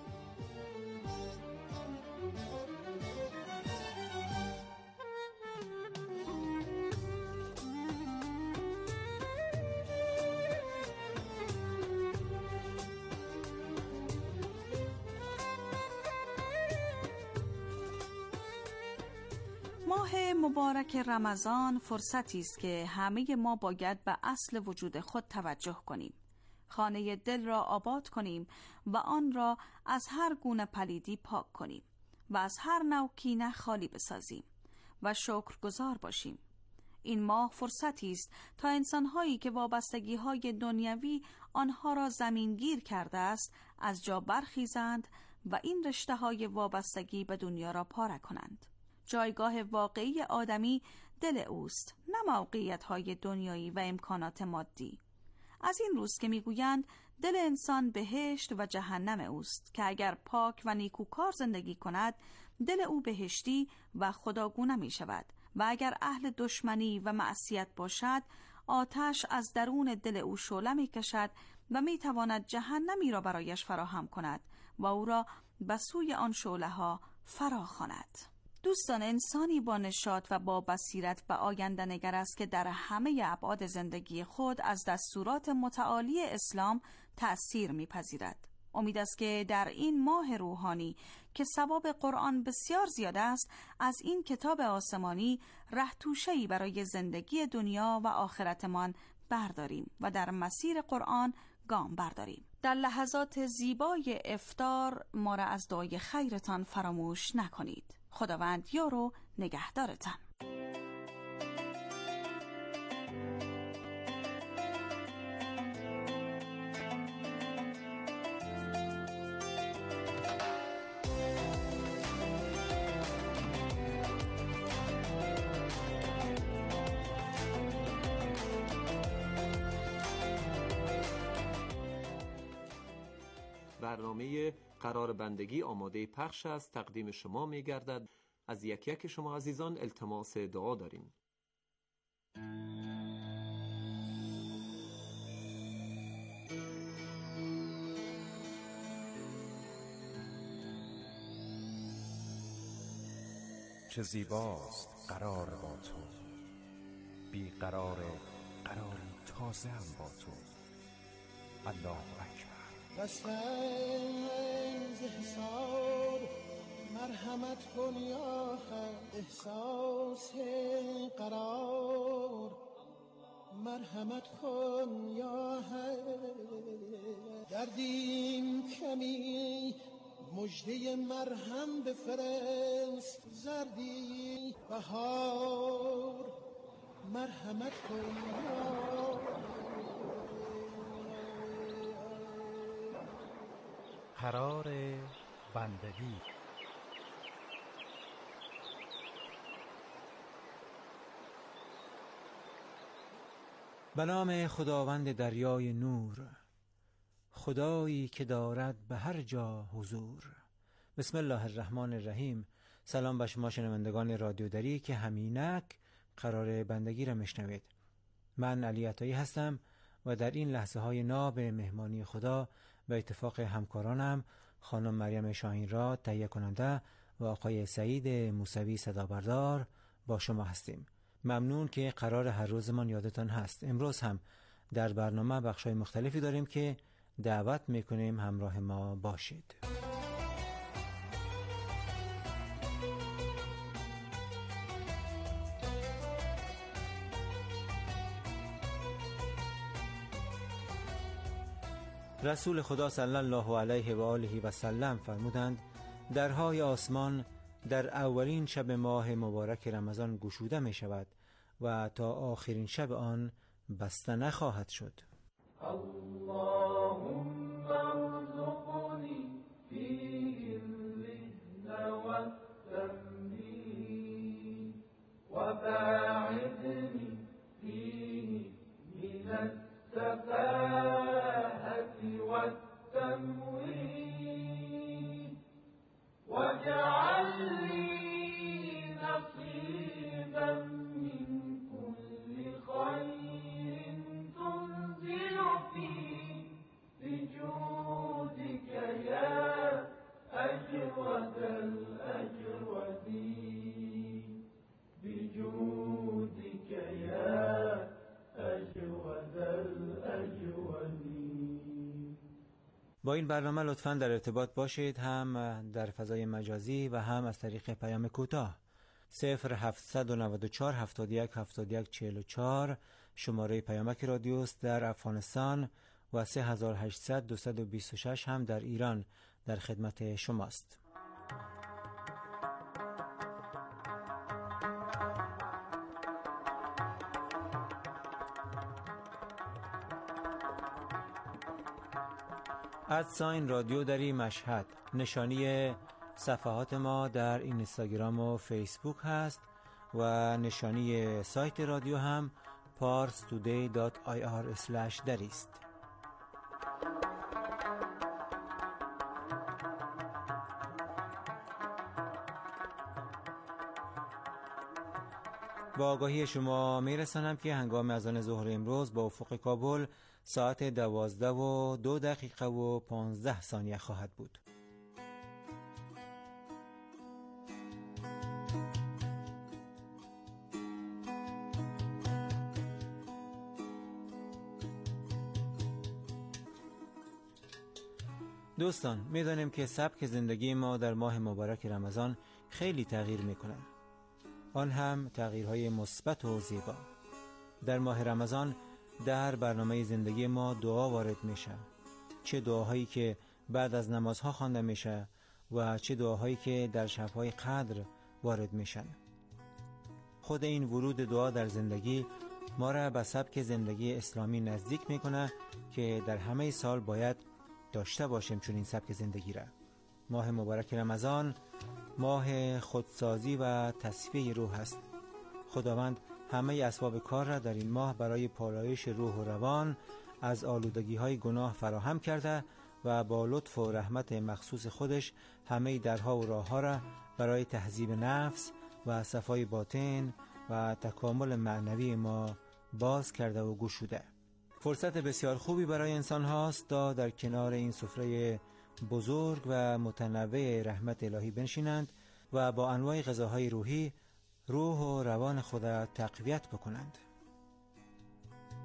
ماه مبارک رمضان فرصتی است که همه ما باید به اصل وجود خود توجه کنیم. خانه دل را آباد کنیم و آن را از هر گونه پلیدی پاک کنیم و از هر نوع کینه خالی بسازیم و شکرگزار باشیم. این ماه فرصتی است تا انسان‌هایی که وابستگی‌های دنیوی آنها را زمینگیر کرده است از جا برخیزند و این رشته‌های وابستگی به دنیا را پاره کنند. جایگاه واقعی آدمی دل اوست، نه موقعیت‌های دنیایی و امکانات مادی. از این روست که میگویند دل انسان بهشت و جهنم اوست که اگر پاک و نیکوکار زندگی کند دل او بهشتی و خداگونه می شود و اگر اهل دشمنی و معصیت باشد آتش از درون دل او شعله می کشد و می تواند جهنمی را برایش فراهم کند و او را به سوی آن شعله ها فراخواند. دوستان، انسانی با نشاط و با بصیرت به آینده نگر است که در همه ابعاد زندگی خود از دستورات متعالی اسلام تأثیر می‌پذیرد. امید است که در این ماه روحانی که ثواب قرآن بسیار زیاد است، از این کتاب آسمانی رهتوشه‌ای برای زندگی دنیا و آخرتمان برداریم و در مسیر قرآن گام برداریم. در لحظات زیبای افطار ما را از دعای خیرتان فراموش نکنید. خداوند یار و نگهدارتان. برنامه قرار بندگی آماده پخش است، تقدیم شما می گردد. از یک یک شما عزیزان التماس دعا داریم. چه زیباست قرار با تو، بی قرار قراری تازه هم با تو. الله اکبر. قسم حساب مرحمت کن یا حق، احساس قرار مرحمت کن یا حق. دردیم کمی مژده مرهم بفرست، زردی بهار مرحمت کن یا قرار بندگی. به نام خداوند دریای نور، خدایی که دارد به هر جا حضور. بسم الله الرحمن الرحیم. سلام به شما شنوندگان رادیو دری که همینک قرار بندگی را میشنوید. من علی عطایی هستم و در این لحظه های ناب مهمانی خدا به اتفاق همکارانم خانم مریم شاهین را تهیه کننده و آقای سعید موسوی صدابردار با شما هستیم. ممنون که قرار هر روزمان یادتان هست. امروز هم در برنامه بخشای مختلفی داریم که دعوت میکنیم همراه ما باشید. رسول خدا صلی الله علیه و آله و سلم فرمودند درهای آسمان در اولین شب ماه مبارک رمضان گشوده می شود و تا آخرین شب آن بسته نخواهد شد. اللهم ارزقنی فیه الذل والتمرین و باعدنی فیه من السفاهة والتموین واجعل لي نصيبا من كل خير تنزل فيه بجودك يا أجود الأجودين بجودك يا أجود الأجودين. با این برنامه لطفاً در ارتباط باشید، هم در فضای مجازی و هم از طریق پیام کوتاه. 0794 71 71 44 شماره پیامک رادیوست در افغانستان و 3800 226 هم در ایران در خدمت شماست. ادساین رادیو دری مشهد نشانی صفحات ما در اینستاگرام و فیسبوک هست و نشانی سایت رادیو هم parstoday.ir/dari است. با آگاهی شما میرسانم که هنگام اذان ظهر امروز با افق کابل ساعت 12:02 خواهد بود. دوستان، میدانیم که سبک زندگی ما در ماه مبارک رمضان خیلی تغییر میکنه، آن هم تغییرهای مثبت و زیبا. در ماه رمضان در برنامه زندگی ما دعا وارد میشه، چه دعاهایی که بعد از نمازها خوانده میشه و چه دعاهایی که در شبهای قدر وارد میشن. خود این ورود دعا در زندگی ما را به سبک زندگی اسلامی نزدیک میکنه که در همه سال باید داشته باشیم چون این سبک زندگی را. ماه مبارک رمضان ماه خودسازی و تصفیه روح است. خداوند همه اسباب کار را در این ماه برای پالایش روح و روان از آلودگی های گناه فراهم کرده و با لطف و رحمت مخصوص خودش همه درها و راه ها را برای تهذیب نفس و صفای باطن و تکامل معنوی ما باز کرده و گشوده. فرصت بسیار خوبی برای انسان هاست تا در کنار این سفره بزرگ و متنوع رحمت الهی بنشینند و با انواع غذاهای روحی روح و روان خود تقویت بکنند.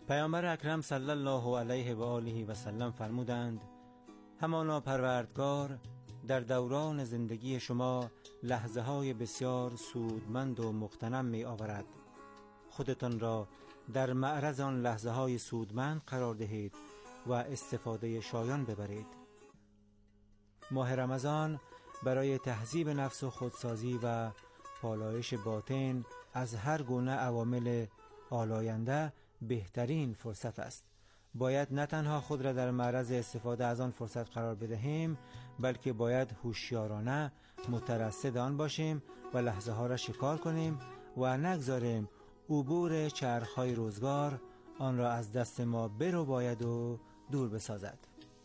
پیامبر اکرم صلی الله علیه و آله و سلم فرمودند: همانا پروردگار در دوران زندگی شما لحظه های بسیار سودمند و مغتنم می آورد. خودتان را در معرض آن لحظه های سودمند قرار دهید و استفاده شایان ببرید. ماه رمضان برای تهذیب نفس و خودسازی و پالایش باطن از هر گونه عوامل آلاینده بهترین فرصت است. باید نه تنها خود را در معرض استفاده از آن فرصت قرار بدهیم، بلکه باید هوشیارانه مترصد آن باشیم و لحظه ها را شکار کنیم و نگذاریم عبور چرخهای روزگار آن را از دست ما برو باید و دور بسازد.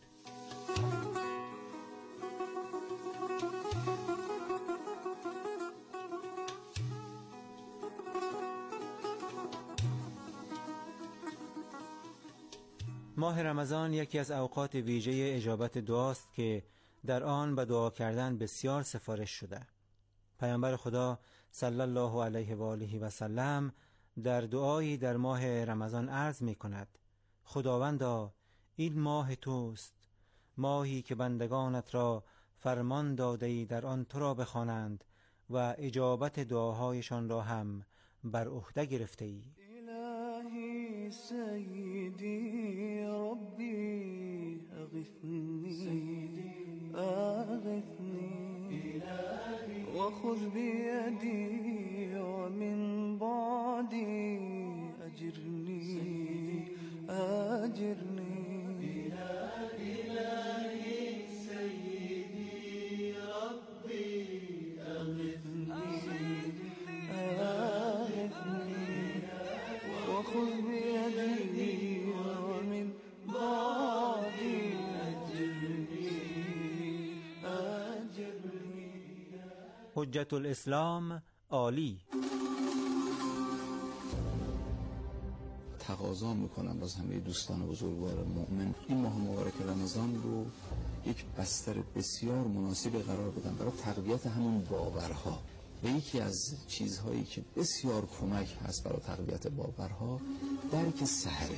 ماه رمضان یکی از اوقات ویژه اجابت دعاست که در آن به دعا کردن بسیار سفارش شده. پیامبر خدا صلی الله علیه و آله و سلم در دعایی در ماه رمضان عرض می کند: خداوندا، این ماه توست، ماهی که بندگانت را فرمان داده ای در آن تو را بخوانند و اجابت دعاهایشان را هم بر عهده گرفته ای. الهی سیدی ربی اغثنی و خذ بیدی و من بعدی اجرنی الهی سیدی ربی اغثنی وخذ بيدي ومن بعدي أجرني. حجت الاسلام عالی. تقاضا میکنم از همه دوستان بزرگوار مؤمن این ماه مبارک رمضان رو یک بستر بسیار مناسب قرار بدن برای تقویت همون باورها. و یکی از چیزهایی که بسیار کمک هست برای تقویت باورها درک سحره.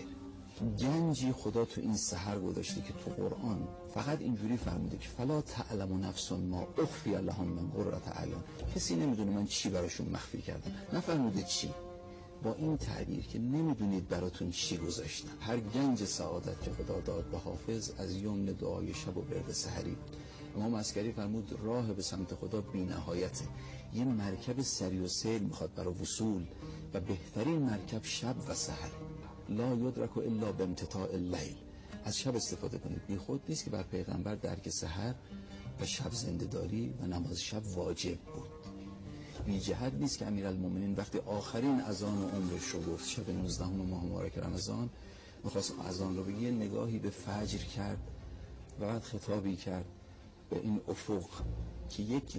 گنجی خدا تو این سحر گذاشته که تو قرآن فقط اینجوری فرموده که فلا تعلم نفس ما اخفی لهم من قرة اعین. کسی نمیدونه من چی براشون مخفی کردم. نفرموده چی، با این تعبیر که نمیدونید براتون چی گذاشتم. هر گنج سعادت که خدا داد به حافظ از یمن دعای شب و ورد سحری. امام عسکری فرمود راه به سمت خدا بی نهایته. یه مرکب سری و سیل میخواد برای وصول و بهترین مرکب شب و سحر. لا یدرک الا بامتتاع اللیل. از شب استفاده کنید. بی خود نیست که بر پیغمبر درک سحر و شب زنده‌داری و نماز شب واجب بود. بی جهت نیست که امیرالمومنین وقتی آخرین اذان عمرش رو گفت شب 19 ماه مبارک رمضان میخواست اذان رو یه نگاهی به فجر کرد و بعد خطابی کرد به این افق که یک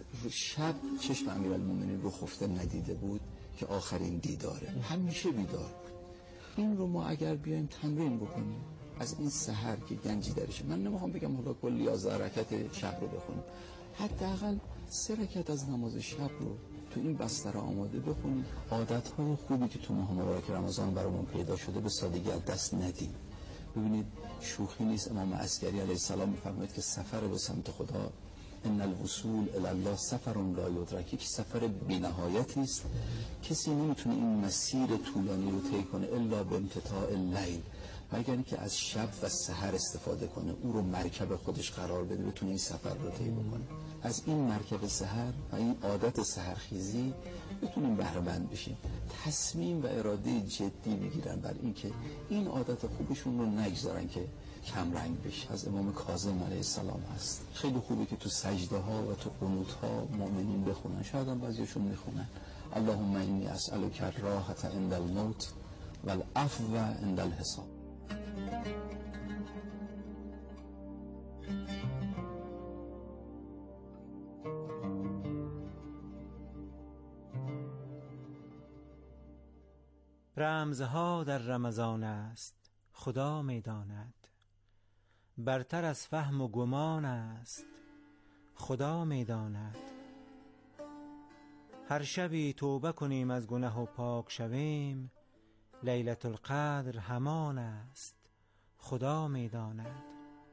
شب چشم امیرالمومنین رو خفته ندیده بود که آخرین دیداره. همیشه بیدار بود. این رو ما اگر بیایم تمرین بکنیم از این سحر که گنجی درشه، من نمیخوام بگم حالا کل 11 رکعت شب رو بخونیم، حداقل 3 رکعت از نماز شب رو تو این بستر آماده بخونیم. عادت‌های خوبی که تو ماه مبارک رمضان برامون پیدا شده به سادگی از دست ندیم. ببینید شوخی نیست. امام عسکری علیه السلام می‌فرماید که سفر به سمت خدا ان الوصول الی الله سفر لا یدرک، یک سفر بی‌نهایتی است. کسی نمیتونه این مسیر طولانی رو طی کنه الا بامتتاع اللیل، مگر اینکه از شب و سحر استفاده کنه، او رو مرکب خودش قرار بده بتونه این سفر رو طی بکنه. از این مرکب سحر و این عادت سحرخیزی بتونیم بهره مند بشیم. تصمیم و اراده جدی بگیرن بر این که این عادت خوبشون رو نگذارن که کم رنگ بشه. از امام کاظم علیه السلام هست. خیلی خوبه که تو سجده ها و تو قنوت ها مؤمنین بخونن. شاید هم بعضیشون میخونن اللهم انی اسألک الراحة عند الموت والعفو عند الحساب. رمزها در رمضان است خدا میداند، برتر از فهم و گمان است خدا میداند. هر شبی توبه کنیم از گناه و پاک شویم، لیلة القدر همان است خدا می داند.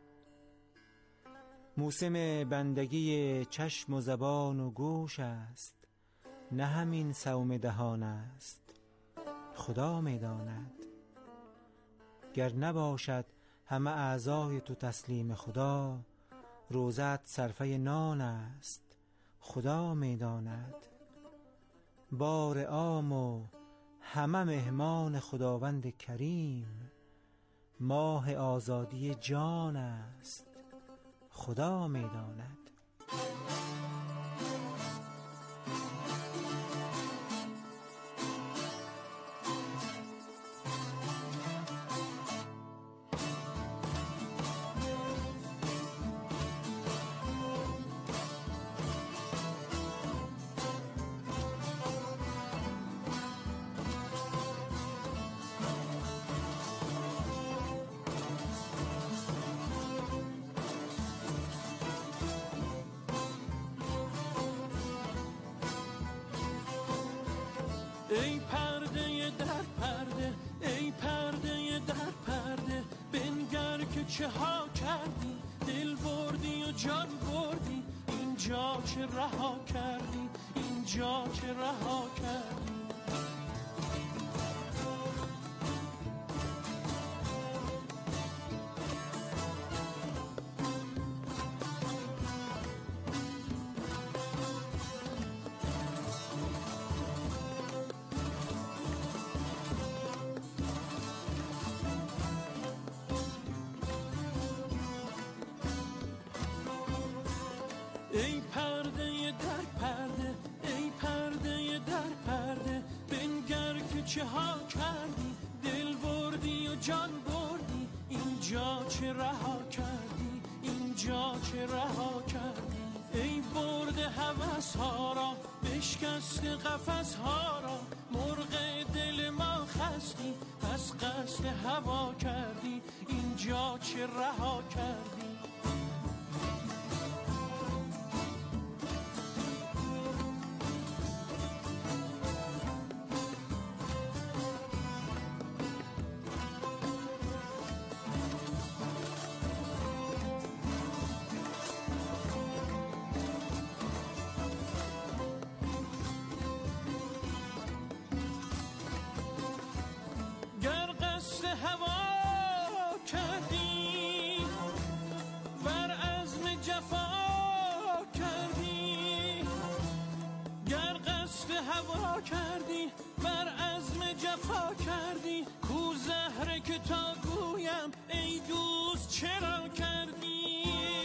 موسم بندگی چشم و زبان و گوش است، نه همین صوم دهان است خدا می داند. گر نباشد همه اعضای تو تسلیم خدا، روزت صرفه نان است خدا می داند. بار عام و همه مهمان خداوند کریم، ماه آزادی جان است خدا می داند. ای پرده در پرده، ای پرده در پرده، بنگر که چه ها کردی، دل بردی و جان بردی، اینجا چه رها کردی، اینجا چه رها کردی. ای پرده در پرده، ای پرده در پرده، بنگر که چه ها کردی، دل بردی و جان بردی، اینجا چه رها کردی، اینجا چه رها کردی. ای برده هوس ها را، بشکست قفس ها را، مرغ دل ما خستی، پس قصد هوا کردی، اینجا چه رها کردی. هوا کردی، بر عزم جفا کردی، کو زهره که تا گویم ای دوست چرا کردی.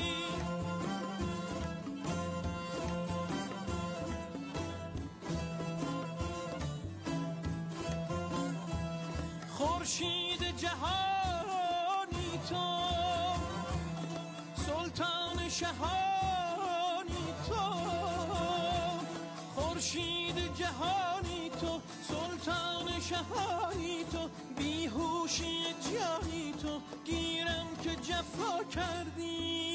خورشید جهانی تو، سلطان شهانی تو، خورشید جهانی تو، سلطان شهانی تو، بیهوشی جانی تو، گیرم که جفا کردی.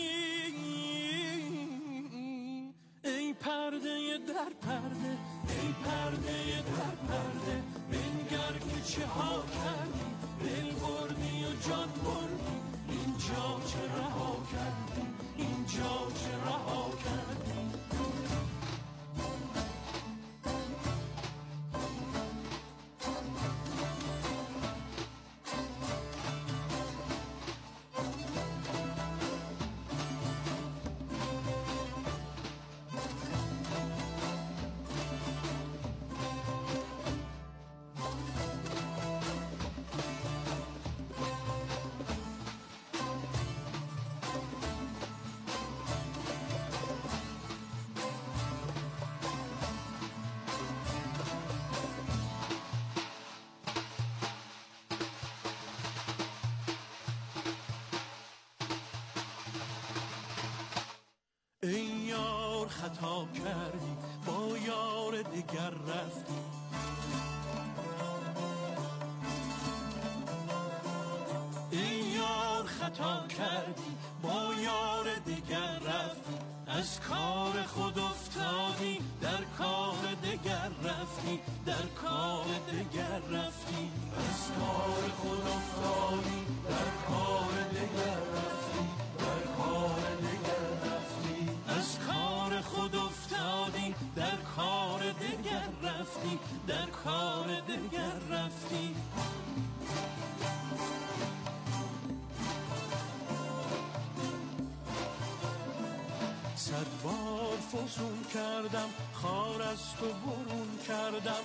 ای پرده در پرده، ای پرده در پرده، بنگر که چه ها کردی، دل بردی و جان بردی، اینجا چه رها کردی، اینجا چه رها کردی. ای یار خطا کردی، با یار دیگر رفتی، ای یار خطا کردی، با یار دیگر رفتی، از کار خود افتادی، در کار دیگر رفتی، در کار دیگر رفتی، از صد بار فسون کردم، خار از تو برون کردم.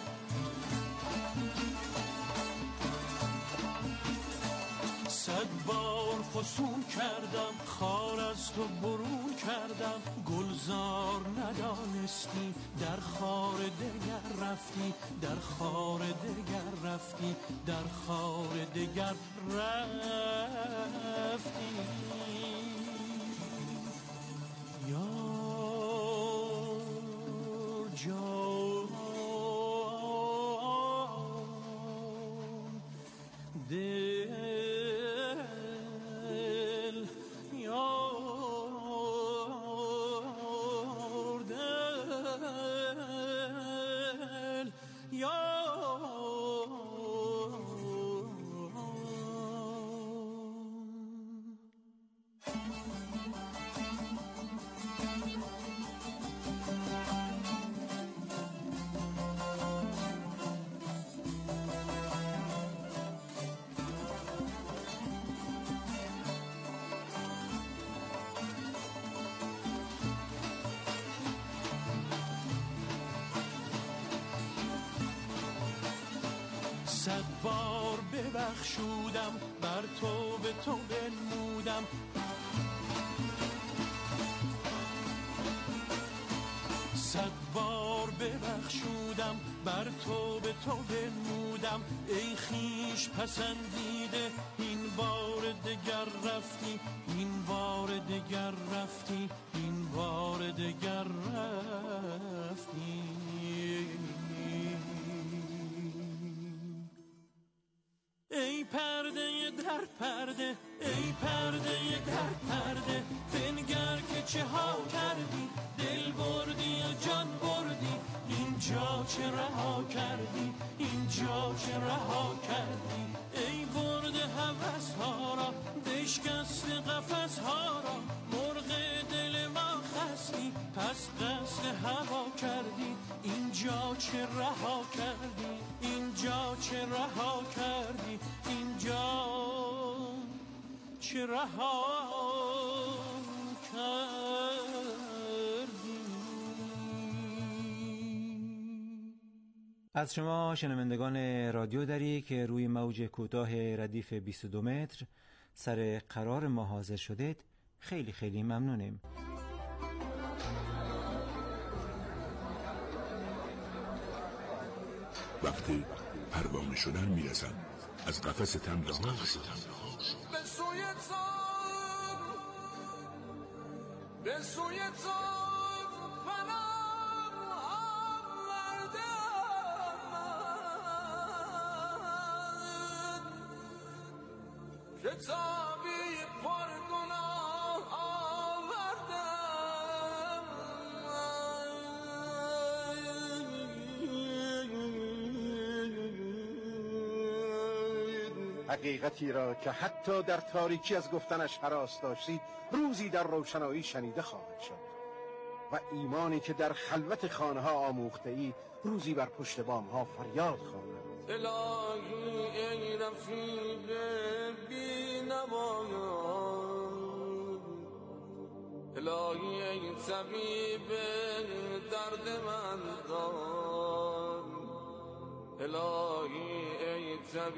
صد بار فسون کردم، خار از تو برون کردم. گلزار ندانستی، در خار دگر رفتی، در خار دگر رفتی، در خار دگر رفتی. یار جان دل یار دل یار. صد بار ببخشودم، بر تو به تو بنمودم. صد بار ببخشودم، بر تو به تو بنمودم. ای خویش پسندیده، این بار دگر رفتی، این بار دگر رفتی، این بار دگر رفتی. ای پرده در پرده، ای پرده در پرده، بنگر که چه ها کردی. دل بردی و جان بردی، اینجا چه رها کردی، اینجا چه رها کردی. ای برده هوس ها را، بشکست قفس ها را. مرغ دل ما خستی، پس قصد هوا کردی. اینجا چه رها کردی، اینجا چه رها کردی، اینجا چه رها کردی. از شما شنوندگان رادیو دری که روی موج کوتاه ردیف 22 متر سر قرار ما حاضر شدید خیلی خیلی ممنونیم. وقتی پروانه شدن میرسن از قفس تمنا به سوی تام، به سوی تام فنام آوردم کتابی پر گناه آوردم. حقیقتی را که حتی در تاریکی از گفتنش هراس داشتید روزی در روشنایی شنیده خواهد شد و ایمانی که در خلوت خانه ها آموخته اید روزی بر پشت بام ها فریاد خواهد. الهی ای رفیق بی نوایان، الهی ای طبیب درد من دان، الهی ای طبیب